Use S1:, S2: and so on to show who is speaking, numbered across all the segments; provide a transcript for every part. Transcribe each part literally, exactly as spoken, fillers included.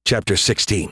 S1: Chapter sixteen.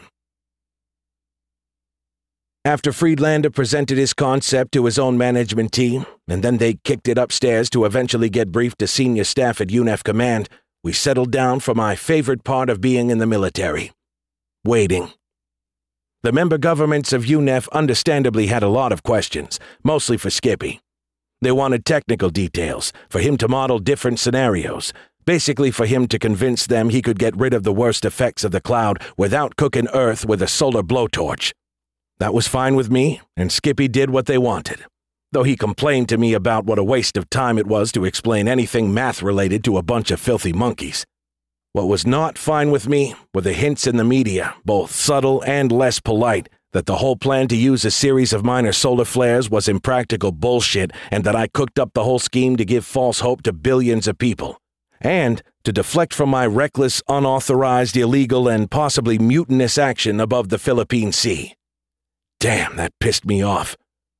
S1: After Friedlander presented his concept to his own management team, and then they kicked it upstairs to eventually get briefed to senior staff at U N E F Command, we settled down for my favorite part of being in the military: waiting. The member governments of U N E F understandably had a lot of questions, mostly for Skippy. They wanted technical details, for him to model different scenarios, basically for him to convince them he could get rid of the worst effects of the cloud without cooking Earth with a solar blowtorch. That was fine with me, and Skippy did what they wanted, though he complained to me about what a waste of time it was to explain anything math-related to a bunch of filthy monkeys. What was not fine with me were the hints in the media, both subtle and less polite, that the whole plan to use a series of minor solar flares was impractical bullshit and that I cooked up the whole scheme to give false hope to billions of people, and to deflect from my reckless, unauthorized, illegal, and possibly mutinous action above the Philippine Sea. Damn, that pissed me off.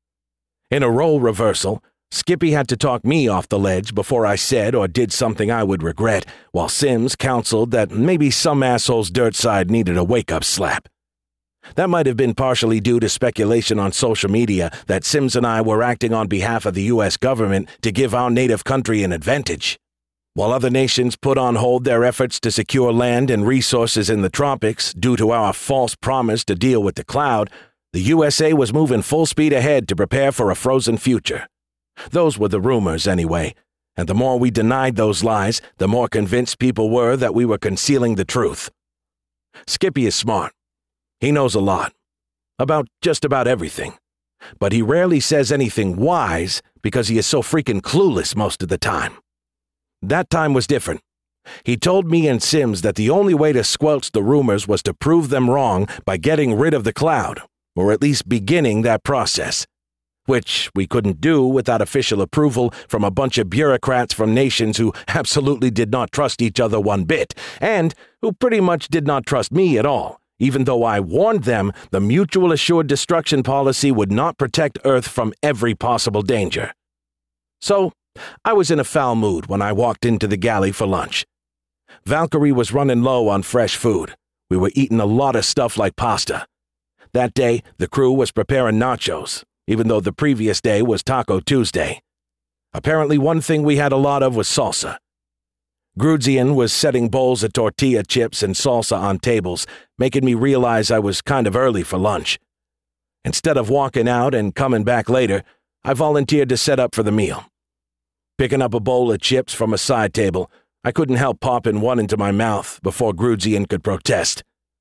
S1: In a role reversal, Skippy had to talk me off the ledge before I said or did something I would regret, while Sims counseled that maybe some asshole's dirt side needed a wake-up slap. That might have been partially due to speculation on social media that Sims and I were acting on behalf of the U S government to give our native country an advantage. While other nations put on hold their efforts to secure land and resources in the tropics due to our false promise to deal with the cloud, the U S A was moving full speed ahead to prepare for a frozen future. Those were the rumors anyway, and the more we denied those lies, the more convinced people were that we were concealing the truth. Skippy is smart. He knows a lot. About just about everything. But he rarely says anything wise because he is so freaking clueless most of the time. That time was different. He told me and Sims that the only way to squelch the rumors was to prove them wrong by getting rid of the cloud, or at least beginning that process, which we couldn't do without official approval from a bunch of bureaucrats from nations who absolutely did not trust each other one bit, and who pretty much did not trust me at all, even though I warned them the mutual assured destruction policy would not protect Earth from every possible danger. So, I was in a foul mood when I walked into the galley for lunch. Valkyrie was running low on fresh food. We were eating a lot of stuff like pasta. That day, the crew was preparing nachos, even though the previous day was Taco Tuesday. Apparently, one thing we had a lot of was salsa. Grudzian was setting bowls of tortilla chips and salsa on tables, making me realize I was kind of early for lunch. Instead of walking out and coming back later, I volunteered to set up for the meal. Picking up a bowl of chips from a side table, I couldn't help popping one into my mouth before Grudzian could protest.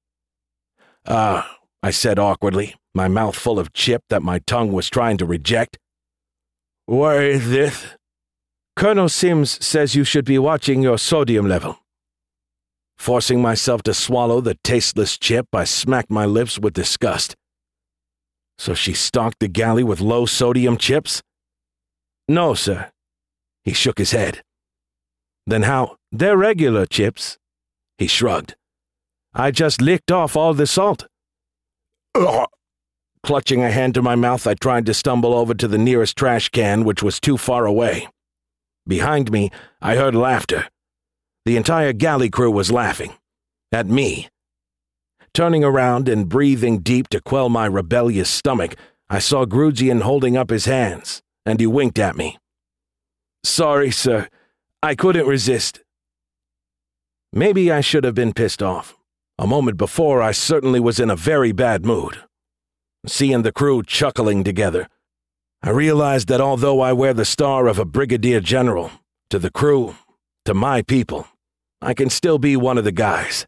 S1: Ah, uh, I said awkwardly, my mouth full of chip that my tongue was trying to reject. What is this? Colonel Sims says you should be watching your sodium level. Forcing myself to swallow the tasteless chip, I smacked my lips with disgust. So she stocked the galley with low sodium chips? No, sir. He shook his head. Then how? They're regular chips. He shrugged. I just licked off all the salt. Ugh. Clutching a hand to my mouth, I tried to stumble over to the nearest trash can, which was too far away. Behind me, I heard laughter. The entire galley crew was laughing. At me. Turning around and breathing deep to quell my rebellious stomach, I saw Grudzian holding up his hands, and he winked at me. Sorry, sir. I couldn't resist. Maybe I should have been pissed off. A moment before, I certainly was in a very bad mood. Seeing the crew chuckling together, I realized that although I wear the star of a brigadier general, to the crew, to my people, I can still be one of the guys.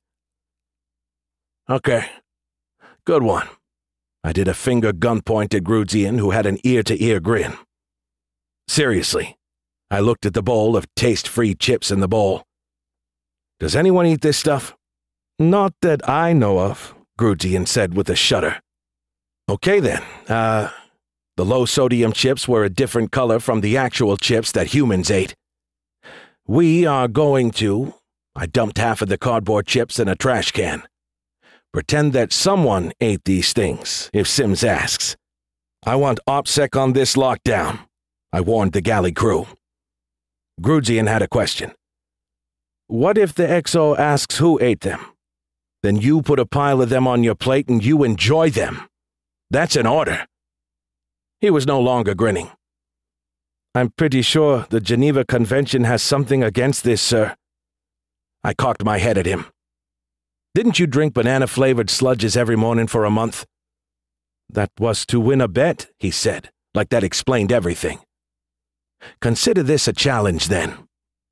S1: Okay. Good one. I did a finger gun point at Grudzian, who had an ear-to-ear grin. Seriously. I looked at the bowl of taste-free chips in the bowl. Does anyone eat this stuff? Not that I know of, Grudzian said with a shudder. Okay then, uh, the low-sodium chips were a different color from the actual chips that humans ate. We are going to, I dumped half of the cardboard chips in a trash can. Pretend that someone ate these things, if Sims asks. I want OPSEC on this lockdown, I warned the galley crew. Grudzian had a question. What if the X O asks who ate them? then you put a pile of them on your plate and you enjoy them. That's an order." He was no longer grinning. "I'm pretty sure the Geneva Convention has something against this, sir." I cocked my head at him. "Didn't you drink banana-flavored sludges every morning for a month?" "That was to win a bet," he said, like that explained everything. "Consider this a challenge, then."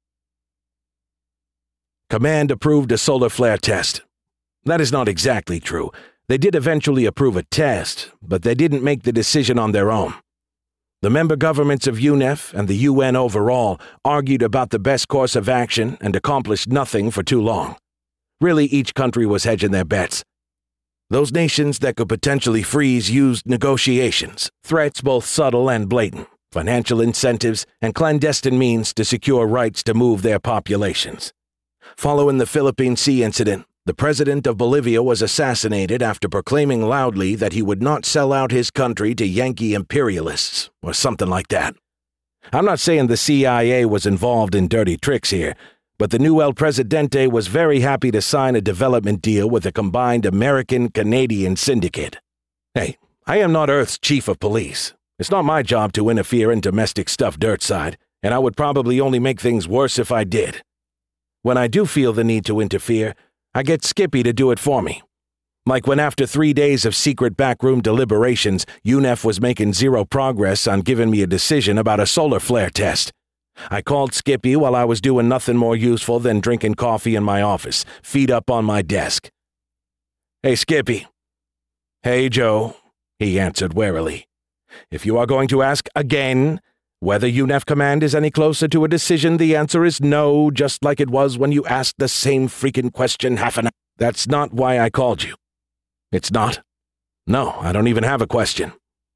S1: Command approved a solar flare test. That is not exactly true. They did eventually approve a test, but they didn't make the decision on their own. The member governments of U N E F and the U N overall argued about the best course of action and accomplished nothing for too long. Really, each country was hedging their bets. Those nations that could potentially freeze used negotiations, threats both subtle and blatant, financial incentives, and clandestine means to secure rights to move their populations. Following the Philippine Sea incident, the president of Bolivia was assassinated after proclaiming loudly that he would not sell out his country to Yankee imperialists, or something like that. I'm not saying the C I A was involved in dirty tricks here, but the new El Presidente was very happy to sign a development deal with a combined American-Canadian syndicate. Hey, I am not Earth's chief of police. It's not my job to interfere in domestic stuff dirtside, and I would probably only make things worse if I did. When I do feel the need to interfere, I get Skippy to do it for me. Like when after three days of secret backroom deliberations, U N E F was making zero progress on giving me a decision about a solar flare test. I called Skippy while I was doing nothing more useful than drinking coffee in my office, feet up on my desk. "Hey, Skippy." "Hey, Joe," he answered warily. "If you are going to ask again whether U N E F Command is any closer to a decision, the answer is no, just like it was when you asked the same freaking question half an hour. That's not why I called you." "It's not?" "No, I don't even have a question."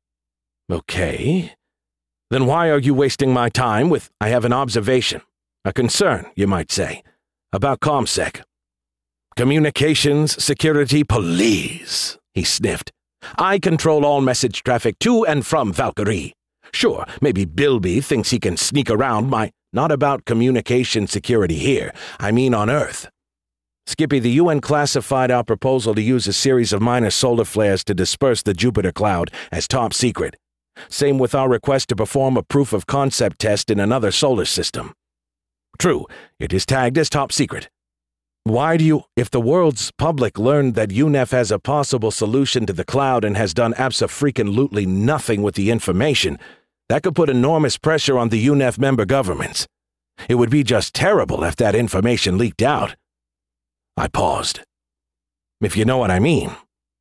S1: "Okay. Then why are you wasting my time with, I have an observation, a concern, you might say, about ComSec?" "Communications Security Police," he sniffed. "I control all message traffic to and from Valkyrie. Sure, maybe Bilby thinks he can sneak around my... Not about communication security here. I mean on Earth. Skippy, the U N classified our proposal to use a series of minor solar flares to disperse the Jupiter cloud as top secret. Same with our request to perform a proof of concept test in another solar system. True, it is tagged as top secret. Why do you... If the world's public learned that U N E F has a possible solution to the cloud and has done abso-freaking-lutely nothing with the information, that could put enormous pressure on the U N E F member governments. It would be just terrible if that information leaked out. I paused. If you know what I mean.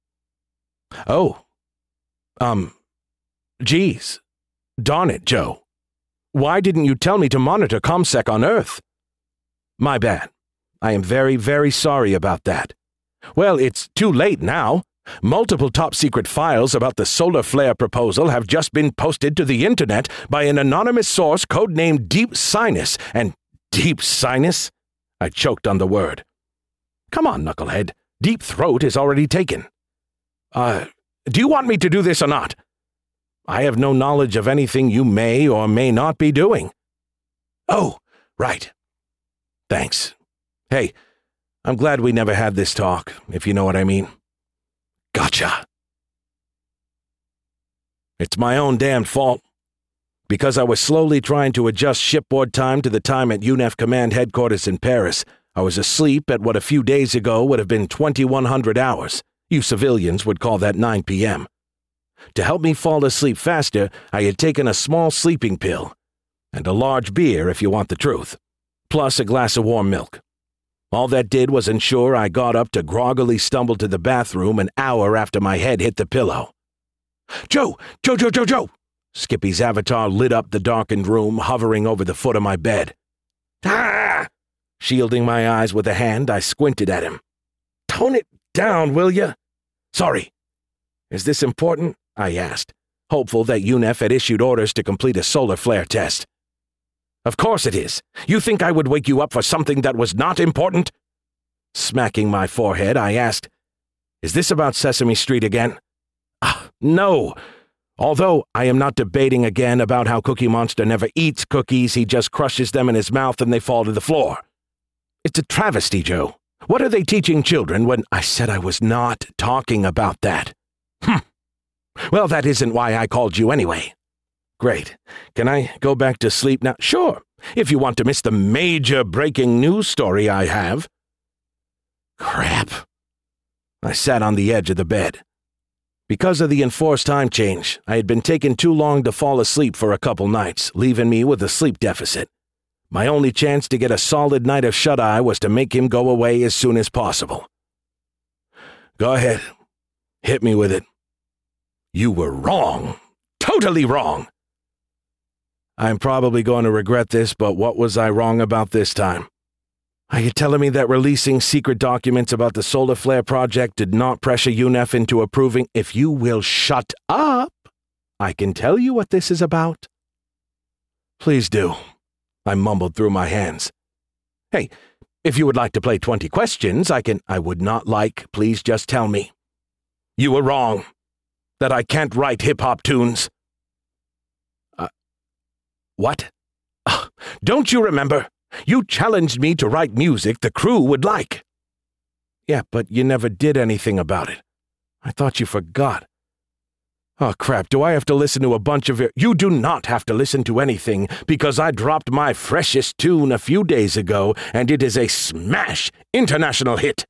S1: Oh. Um. Geez. Darn it, Joe. Why didn't you tell me to monitor ComSec on Earth? My bad. I am very, very sorry about that. Well, it's too late now. Multiple top-secret files about the solar flare proposal have just been posted to the internet by an anonymous source codenamed Deep Sinus, and Deep Sinus? I choked on the word. Come on, knucklehead. Deep Throat is already taken. Uh, do you want me to do this or not? I have no knowledge of anything you may or may not be doing. Oh, right. Thanks. Hey, I'm glad we never had this talk, if you know what I mean. Gotcha. It's my own damned fault. Because I was slowly trying to adjust shipboard time to the time at U N E F Command Headquarters in Paris, I was asleep at what a few days ago would have been twenty-one hundred hours. You civilians would call that nine p m To help me fall asleep faster, I had taken a small sleeping pill. And a large beer, if you want the truth. Plus a glass of warm milk. All that did was ensure I got up to groggily stumble to the bathroom an hour after my head hit the pillow. Joe! Joe, Joe, Joe, Joe! Skippy's avatar lit up the darkened room, hovering over the foot of my bed. Ah! Shielding my eyes with a hand, I squinted at him. Tone it down, will ya? Sorry. Is this important? I asked, hopeful that U N E F had issued orders to complete a solar flare test. Of course it is. You think I would wake you up for something that was not important? Smacking my forehead, I asked, Is this about Sesame Street again? Ah, no. Although I am not debating again about how Cookie Monster never eats cookies, he just crushes them in his mouth and they fall to the floor. It's a travesty, Joe. What are they teaching children when I said I was not talking about that? Hm. Well, that isn't why I called you anyway. Great. Can I go back to sleep now? Sure, if you want to miss the major breaking news story I have. Crap. I sat on the edge of the bed. Because of the enforced time change, I had been taking too long to fall asleep for a couple nights, leaving me with a sleep deficit. My only chance to get a solid night of shut-eye was to make him go away as soon as possible. Go ahead. Hit me with it. You were wrong. Totally wrong. I'm probably going to regret this, but what was I wrong about this time? Are you telling me that releasing secret documents about the Solar Flare project did not pressure U N E F into approving? If you will shut up, I can tell you what this is about. Please do. I mumbled through my hands. Hey, if you would like to play twenty questions, I can... I would not like. Please just tell me. You were wrong. That I can't write hip-hop tunes. Uh, what? Uh, don't you remember? You challenged me to write music the crew would like. Yeah, but you never did anything about it. I thought you forgot. Oh, crap, do I have to listen to a bunch of it? You do not have to listen to anything, because I dropped my freshest tune a few days ago, and it is a smash international hit.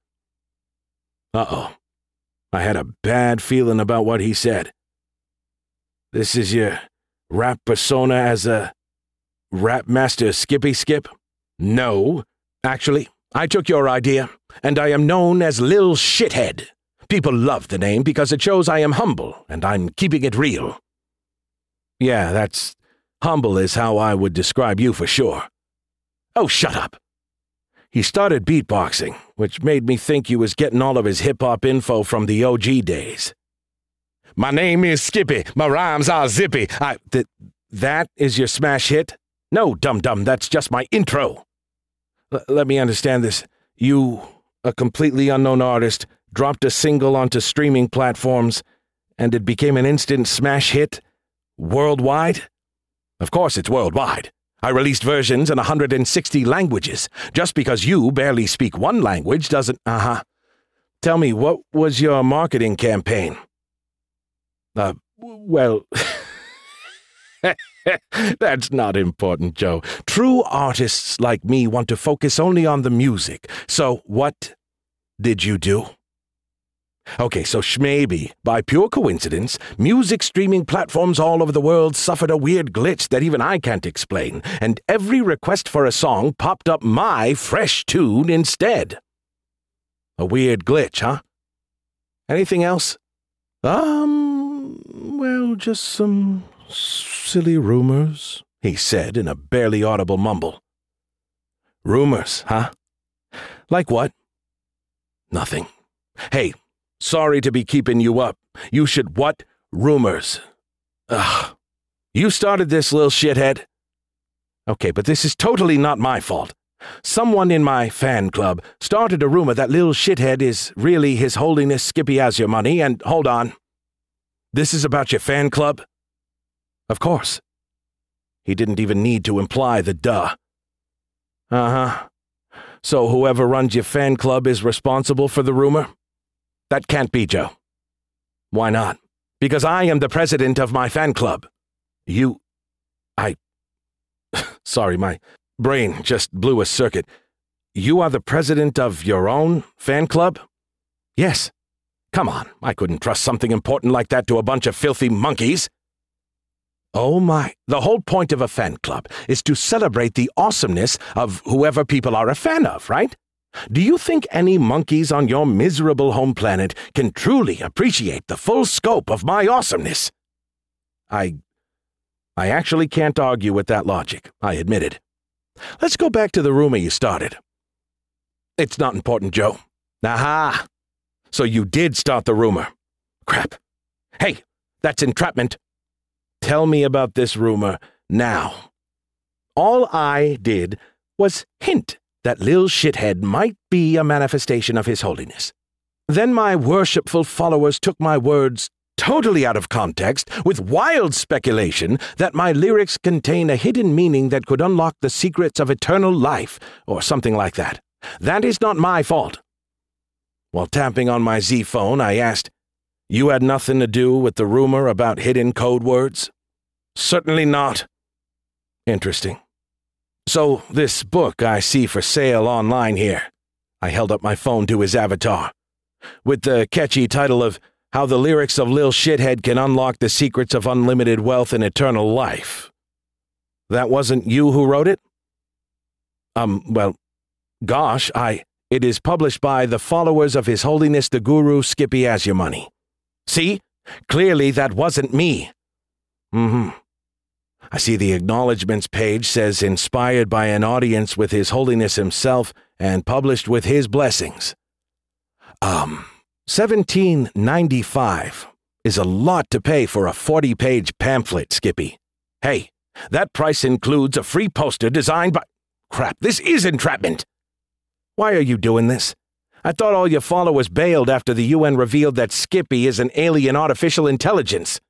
S1: Uh-oh. I had a bad feeling about what he said. This is your rap persona as a rap master Skippy Skip? No. Actually, I took your idea, and I am known as Lil Shithead. People love the name because it shows I am humble, and I'm keeping it real. Yeah, that's... humble is how I would describe you for sure. Oh, shut up. He started beatboxing, which made me think he was getting all of his hip-hop info from the O G days. My name is Skippy. My rhymes are zippy. I... Th- that is your smash hit? No, dum-dum, that's just my intro. L- let me understand this. You, a completely unknown artist, dropped a single onto streaming platforms, and it became an instant smash hit? Worldwide? Of course it's worldwide. I released versions in one hundred sixty languages. Just because you barely speak one language doesn't... Uh-huh. Tell me, what was your marketing campaign? Uh, well... That's not important, Joe. True artists like me want to focus only on the music. So what did you do? Okay, so maybe, by pure coincidence, music streaming platforms all over the world suffered a weird glitch that even I can't explain, and every request for a song popped up my fresh tune instead. A weird glitch, huh? Anything else? Um, well, just some silly rumors, he said in a barely audible mumble. Rumors, huh? Like what? Nothing. Hey, sorry to be keeping you up. You should what? Rumors. Ugh. You started this, little shithead. Okay, but this is totally not my fault. Someone in my fan club started a rumor that Lil Shithead is really His Holiness Skippy Has Your Money, and hold on. This is about your fan club? Of course. He didn't even need to imply the duh. Uh-huh. So whoever runs your fan club is responsible for the rumor? That can't be, Joe. Why not? Because I am the president of my fan club. You... I... Sorry, my brain just blew a circuit. You are the president of your own fan club? Yes. Come on, I couldn't trust something important like that to a bunch of filthy monkeys. Oh my, the whole point of a fan club is to celebrate the awesomeness of whoever people are a fan of, right? Do you think any monkeys on your miserable home planet can truly appreciate the full scope of my awesomeness? I... I actually can't argue with that logic, I admitted. Let's go back to the rumor you started. It's not important, Joe. Aha! So you did start the rumor. Crap. Hey, that's entrapment. Tell me about this rumor now. All I did was hint that Lil Shithead might be a manifestation of His Holiness. Then my worshipful followers took my words totally out of context with wild speculation that my lyrics contain a hidden meaning that could unlock the secrets of eternal life, or something like that. That is not my fault. While tapping on my Z phone, I asked, "You had nothing to do with the rumor about hidden code words?" "Certainly not." "Interesting. So, this book I see for sale online here." I held up my phone to his avatar, with the catchy title of How the Lyrics of Lil Shithead Can Unlock the Secrets of Unlimited Wealth and Eternal Life. That wasn't you who wrote it? Um, well, gosh, I... It is published by the followers of His Holiness the Guru Skippy Asyamani. See? Clearly that wasn't me. Mm-hmm. I see the acknowledgments page says inspired by an audience with His Holiness himself and published with his blessings. Um, seventeen ninety-five is a lot to pay for a forty-page pamphlet, Skippy. Hey, that price includes a free poster designed by... Crap, this is entrapment! Why are you doing this? I thought all your followers bailed after the U N revealed that Skippy is an alien artificial intelligence.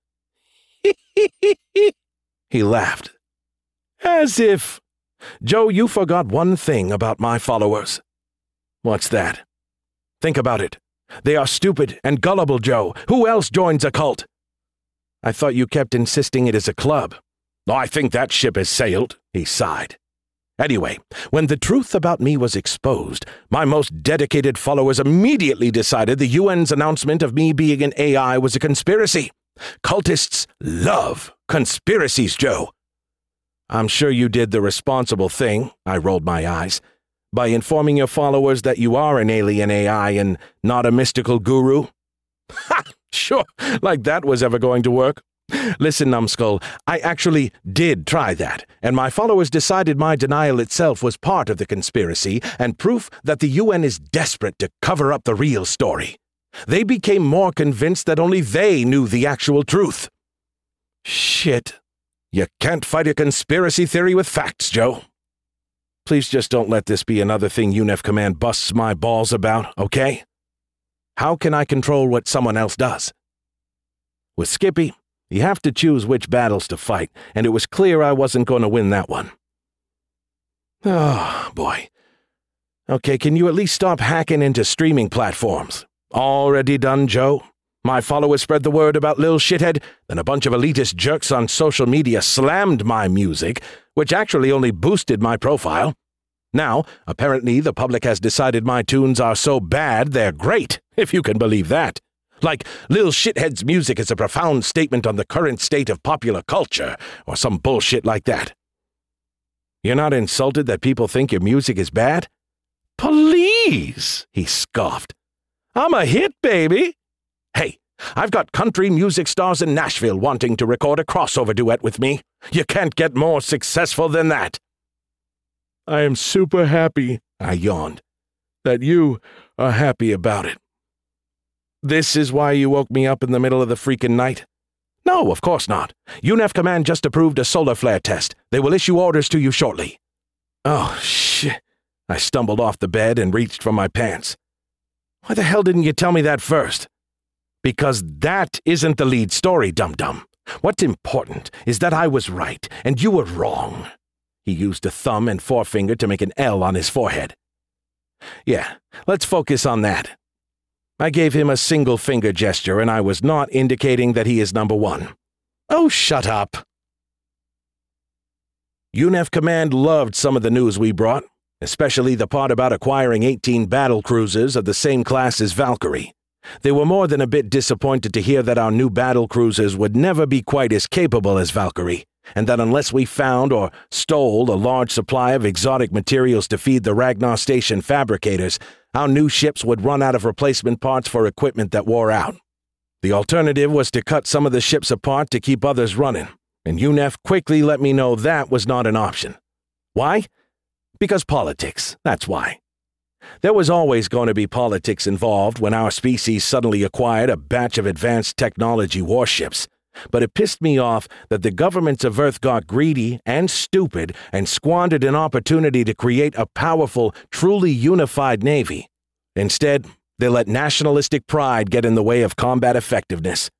S1: He laughed. As if... Joe, you forgot one thing about my followers. What's that? Think about it. They are stupid and gullible, Joe. Who else joins a cult? I thought you kept insisting it is a club. I think that ship has sailed, he sighed. Anyway, when the truth about me was exposed, my most dedicated followers immediately decided the U N's announcement of me being an A I was a conspiracy. Cultists love conspiracies, Joe. I'm sure you did the responsible thing, I rolled my eyes, by informing your followers that you are an alien A I and not a mystical guru. Ha! Sure, like that was ever going to work. Listen, numbskull, I actually did try that, and my followers decided my denial itself was part of the conspiracy and proof that the U N is desperate to cover up the real story. They became more convinced that only they knew the actual truth. Shit. You can't fight a conspiracy theory with facts, Joe. Please just don't let this be another thing U N E F Command busts my balls about, okay? How can I control what someone else does? With Skippy, you have to choose which battles to fight, and it was clear I wasn't going to win that one. Oh, boy. Okay, can you at least stop hacking into streaming platforms? Already done, Joe? My followers spread the word about Lil Shithead, then a bunch of elitist jerks on social media slammed my music, which actually only boosted my profile. Now, apparently the public has decided my tunes are so bad they're great, if you can believe that. Like, Lil Shithead's music is a profound statement on the current state of popular culture, or some bullshit like that. You're not insulted that people think your music is bad? Please, he scoffed. I'm a hit, baby. Hey, I've got country music stars in Nashville wanting to record a crossover duet with me. You can't get more successful than that. I am super happy, I yawned, that you are happy about it. This is why you woke me up in the middle of the freaking night? No, of course not. U N E F Command just approved a solar flare test. They will issue orders to you shortly. Oh, shit. I stumbled off the bed and reached for my pants. Why the hell didn't you tell me that first? Because that isn't the lead story, dum-dum. What's important is that I was right and you were wrong. He used a thumb and forefinger to make an L on his forehead. Yeah, let's focus on that. I gave him a single finger gesture, and I was not indicating that he is number one. Oh, shut up. U N E F Command loved some of the news we brought, especially the part about acquiring eighteen battle cruisers of the same class as Valkyrie. They were more than a bit disappointed to hear that our new battle cruisers would never be quite as capable as Valkyrie, and that unless we found or stole a large supply of exotic materials to feed the Ragnar Station fabricators, our new ships would run out of replacement parts for equipment that wore out. The alternative was to cut some of the ships apart to keep others running, and U N E F quickly let me know that was not an option. Why? Because politics, that's why. There was always going to be politics involved when our species suddenly acquired a batch of advanced technology warships, but it pissed me off that the governments of Earth got greedy and stupid and squandered an opportunity to create a powerful, truly unified navy. Instead, they let nationalistic pride get in the way of combat effectiveness.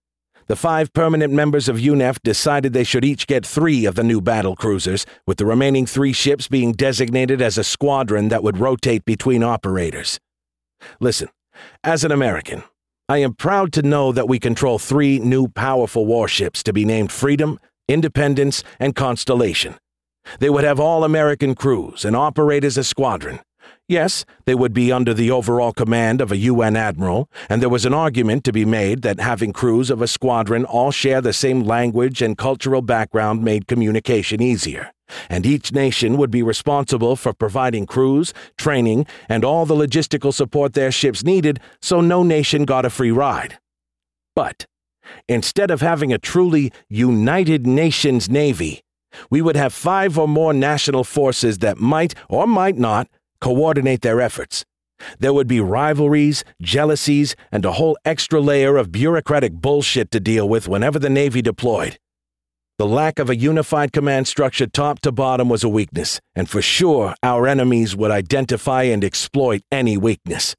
S1: The five permanent members of U N E F decided they should each get three of the new battle cruisers, with the remaining three ships being designated as a squadron that would rotate between operators. Listen, as an American, I am proud to know that we control three new powerful warships to be named Freedom, Independence, and Constellation. They would have all-American crews and operate as a squadron. Yes, they would be under the overall command of a U N admiral, and there was an argument to be made that having crews of a squadron all share the same language and cultural background made communication easier, and each nation would be responsible for providing crews, training, and all the logistical support their ships needed, so no nation got a free ride. But instead of having a truly United Nations Navy, we would have five or more national forces that might or might not coordinate their efforts. There would be rivalries, jealousies, and a whole extra layer of bureaucratic bullshit to deal with whenever the Navy deployed. The lack of a unified command structure top to bottom was a weakness, and for sure our enemies would identify and exploit any weakness.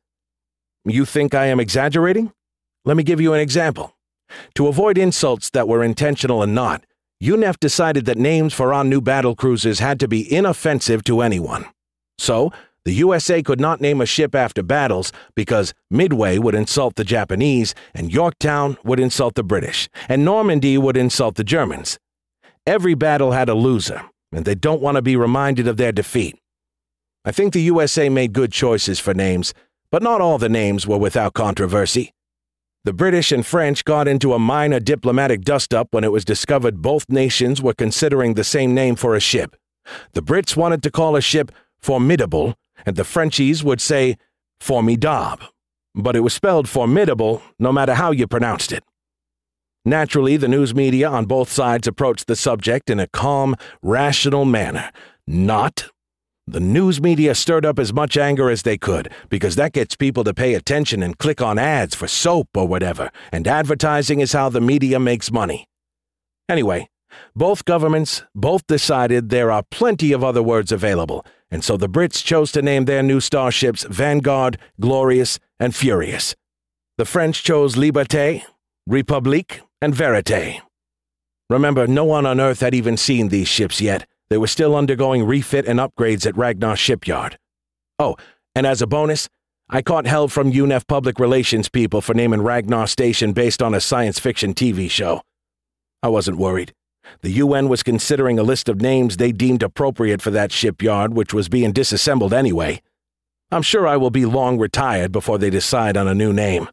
S1: You think I am exaggerating? Let me give you an example. To avoid insults that were intentional and not, U N E F decided that names for our new battle cruisers had to be inoffensive to anyone. So, the U S A could not name a ship after battles because Midway would insult the Japanese, and Yorktown would insult the British, and Normandy would insult the Germans. Every battle had a loser, and they don't want to be reminded of their defeat. I think the U S A made good choices for names, but not all the names were without controversy. The British and French got into a minor diplomatic dust-up when it was discovered both nations were considering the same name for a ship. The Brits wanted to call a ship Formidable, and the Frenchies would say Formidable, but it was spelled Formidable no matter how you pronounced it. Naturally, the news media on both sides approached the subject in a calm, rational manner. Not. The news media stirred up as much anger as they could, because that gets people to pay attention and click on ads for soap or whatever, and advertising is how the media makes money. Anyway, both governments both decided there are plenty of other words available, and so the Brits chose to name their new starships Vanguard, Glorious, and Furious. The French chose Liberté, République, and Vérité. Remember, no one on Earth had even seen these ships yet. They were still undergoing refit and upgrades at Ragnar Shipyard. Oh, and as a bonus, I caught hell from U N E F public relations people for naming Ragnar Station based on a science fiction T V show. I wasn't worried. The U N was considering a list of names they deemed appropriate for that shipyard, which was being disassembled anyway. I'm sure I will be long retired before they decide on a new name.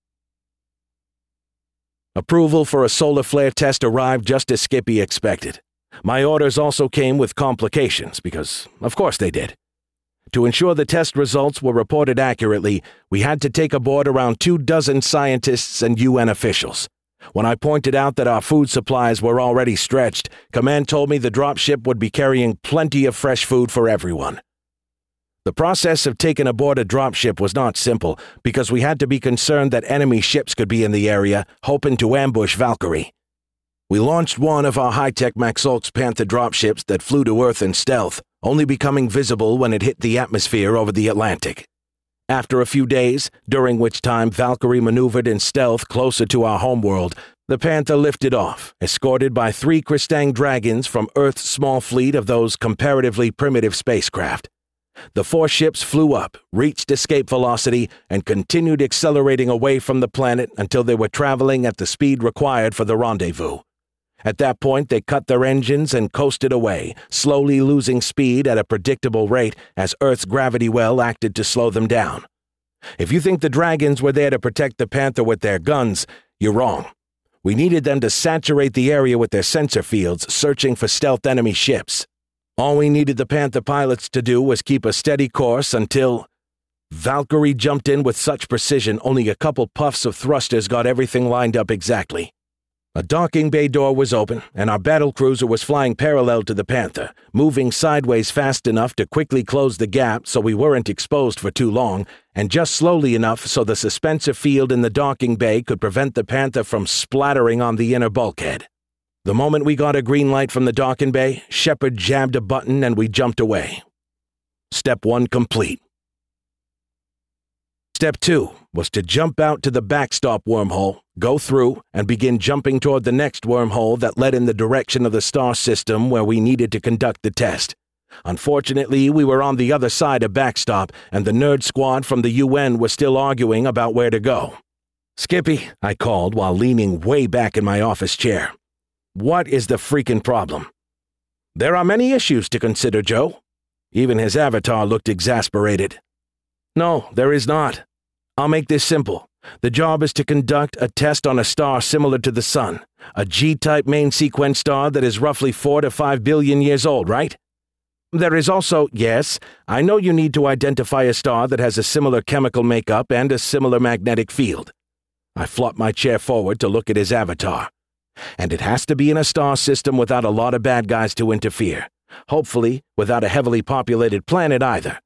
S1: Approval for a solar flare test arrived just as Skippy expected. My orders also came with complications, because of course they did. To ensure the test results were reported accurately, we had to take aboard around two dozen scientists and U N officials. When I pointed out that our food supplies were already stretched, Command told me the dropship would be carrying plenty of fresh food for everyone. The process of taking aboard a dropship was not simple, because we had to be concerned that enemy ships could be in the area, hoping to ambush Valkyrie. We launched one of our high-tech Maxolx Panther dropships that flew to Earth in stealth, only becoming visible when it hit the atmosphere over the Atlantic. After a few days, during which time Valkyrie maneuvered in stealth closer to our homeworld, the Panther lifted off, escorted by three Kristang dragons from Earth's small fleet of those comparatively primitive spacecraft. The four ships flew up, reached escape velocity, and continued accelerating away from the planet until they were traveling at the speed required for the rendezvous. At that point, they cut their engines and coasted away, slowly losing speed at a predictable rate as Earth's gravity well acted to slow them down. If you think the dragons were there to protect the Panther with their guns, you're wrong. We needed them to saturate the area with their sensor fields, searching for stealth enemy ships. All we needed the Panther pilots to do was keep a steady course until... Valkyrie jumped in with such precision, only a couple puffs of thrusters got everything lined up exactly. A docking bay door was open, and our battlecruiser was flying parallel to the Panther, moving sideways fast enough to quickly close the gap so we weren't exposed for too long, and just slowly enough so the suspensor field in the docking bay could prevent the Panther from splattering on the inner bulkhead. The moment we got a green light from the docking bay, Shepard jabbed a button and we jumped away. Step one complete. Step two was to jump out to the backstop wormhole, go through, and begin jumping toward the next wormhole that led in the direction of the star system where we needed to conduct the test. Unfortunately, we were on the other side of backstop, and the nerd squad from the U N was still arguing about where to go. "Skippy," I called while leaning way back in my office chair. "What is the freaking problem?" "There are many issues to consider, Joe." Even his avatar looked exasperated. "No, there is not. I'll make this simple. The job is to conduct a test on a star similar to the Sun, a G-type main sequence star that is roughly four to five billion years old, right? There is also, yes, I know you need to identify a star that has a similar chemical makeup and a similar magnetic field." I flopped my chair forward to look at his avatar. "And it has to be in a star system without a lot of bad guys to interfere. Hopefully, without a heavily populated planet either.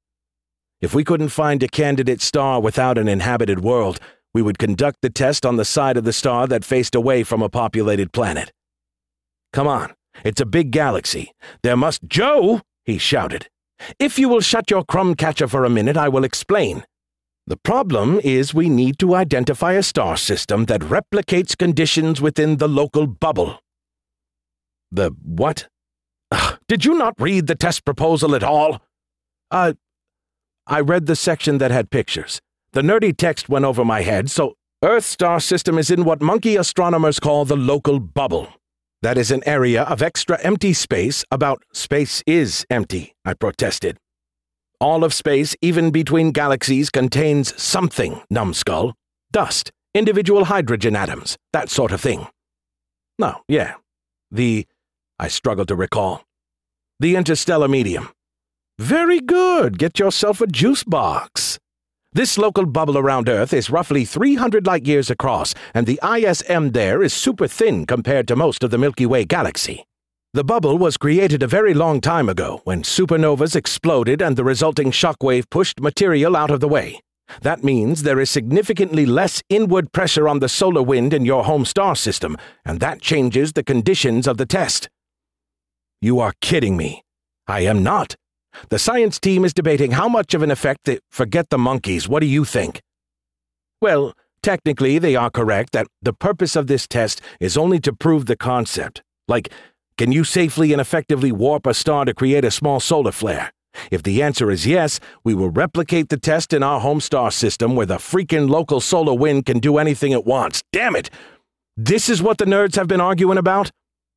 S1: If we couldn't find a candidate star without an inhabited world, we would conduct the test on the side of the star that faced away from a populated planet. Come on, it's a big galaxy. There must— Joe!" he shouted. "If you will shut your crumb catcher for a minute, I will explain. The problem is we need to identify a star system that replicates conditions within the local bubble." "The what? Ugh, did you not read the test proposal at all?" Uh, I read the section that had pictures. The nerdy text went over my head, so Earth's star system is in what monkey astronomers call the local bubble. That is an area of extra empty space about— Space is empty, I protested. All of space, even between galaxies, contains something, numbskull. Dust, individual hydrogen atoms, that sort of thing. No, yeah. The— I struggled to recall. The interstellar medium. Very good, get yourself a juice box. This local bubble around Earth is roughly three hundred light-years across, and the I S M there is super thin compared to most of the Milky Way galaxy. The bubble was created a very long time ago when supernovas exploded and the resulting shockwave pushed material out of the way. That means there is significantly less inward pressure on the solar wind in your home star system, and that changes the conditions of the test. You are kidding me. I am not. The science team is debating how much of an effect the— Forget the monkeys, what do you think? Well, technically they are correct that the purpose of this test is only to prove the concept. Like, can you safely and effectively warp a star to create a small solar flare? If the answer is yes, we will replicate the test in our home star system where the freaking local solar wind can do anything it wants. Damn it! This is what the nerds have been arguing about?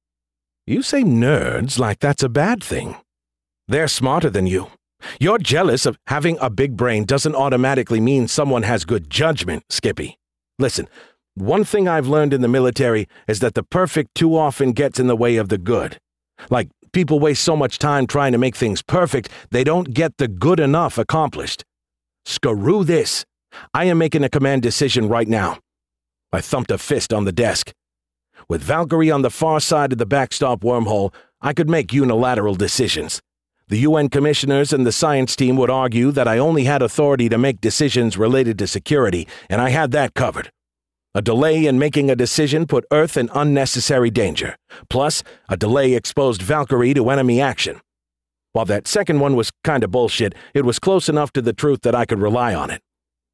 S1: You say nerds like that's a bad thing. They're smarter than you. You're jealous of having a big brain doesn't automatically mean someone has good judgment, Skippy. Listen, one thing I've learned in the military is that the perfect too often gets in the way of the good. Like, people waste so much time trying to make things perfect, they don't get the good enough accomplished. Screw this. I am making a command decision right now. I thumped a fist on the desk. With Valkyrie on the far side of the backstop wormhole, I could make unilateral decisions. The U N commissioners and the science team would argue that I only had authority to make decisions related to security, and I had that covered. A delay in making a decision put Earth in unnecessary danger. Plus, a delay exposed Valkyrie to enemy action. While that second one was kinda bullshit, it was close enough to the truth that I could rely on it.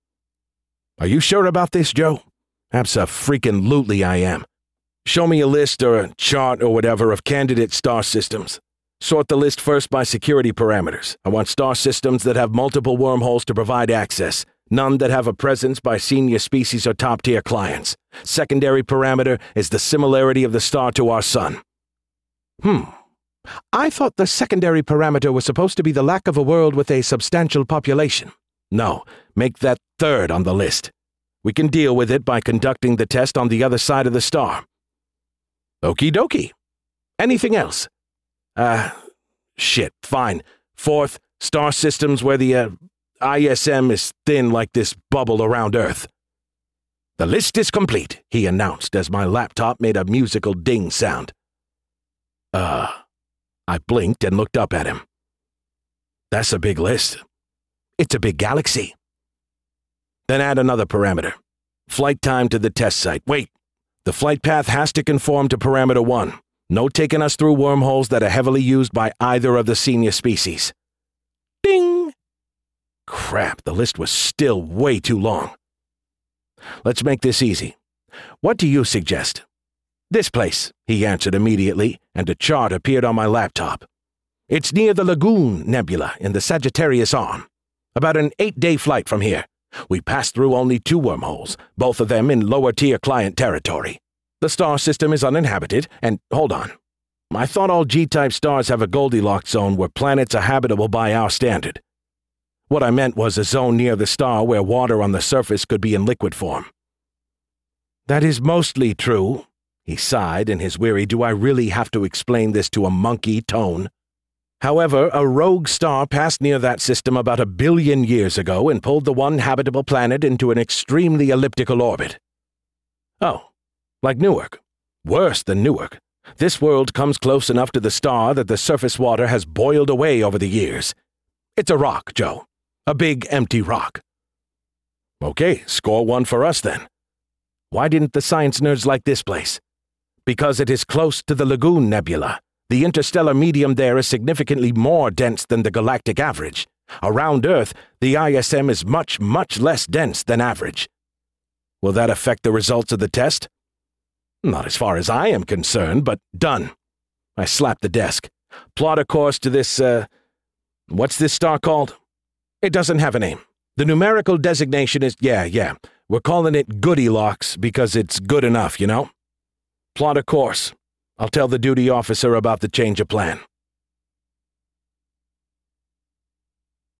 S1: Are you sure about this, Joe? Abso-freaking-lutely I am. Show me a list or a chart or whatever of candidate star systems. Sort the list first by security parameters. I want star systems that have multiple wormholes to provide access, none that have a presence by senior species or top-tier clients. Secondary parameter is the similarity of the star to our sun. Hmm. I thought the secondary parameter was supposed to be the lack of a world with a substantial population. No, make that third on the list. We can deal with it by conducting the test on the other side of the star. Okie dokie. Anything else? Uh, shit, fine. Fourth, star systems where the, uh, I S M is thin like this bubble around Earth. The list is complete, he announced as my laptop made a musical ding sound. Uh, I blinked and looked up at him. That's a big list. It's a big galaxy. Then add another parameter. Flight time to the test site. Wait, the flight path has to conform to parameter one. No taking us through wormholes that are heavily used by either of the senior species. Ding! Crap, the list was still way too long. Let's make this easy. What do you suggest? This place, he answered immediately, and a chart appeared on my laptop. It's near the Lagoon Nebula in the Sagittarius Arm. About an eight-day flight from here. We passed through only two wormholes, both of them in lower-tier client territory. The star system is uninhabited, and hold on. I thought all G-type stars have a Goldilocks zone where planets are habitable by our standard. What I meant was a zone near the star where water on the surface could be in liquid form. That is mostly true, he sighed in his weary do I really have to explain this to a monkey tone. However, a rogue star passed near that system about a billion years ago and pulled the one habitable planet into an extremely elliptical orbit. Oh, like Newark. Worse than Newark. This world comes close enough to the star that the surface water has boiled away over the years. It's a rock, Joe. A big, empty rock. Okay, score one for us then. Why didn't the science nerds like this place? Because it is close to the Lagoon Nebula. The interstellar medium there is significantly more dense than the galactic average. Around Earth, the I S M is much, much less dense than average. Will that affect the results of the test? Not as far as I am concerned, but done. I slapped the desk. Plot a course to this, uh... what's this star called? It doesn't have a name. The numerical designation is, yeah, yeah. We're calling it Goldilocks because it's good enough, you know? Plot a course. I'll tell the duty officer about the change of plan.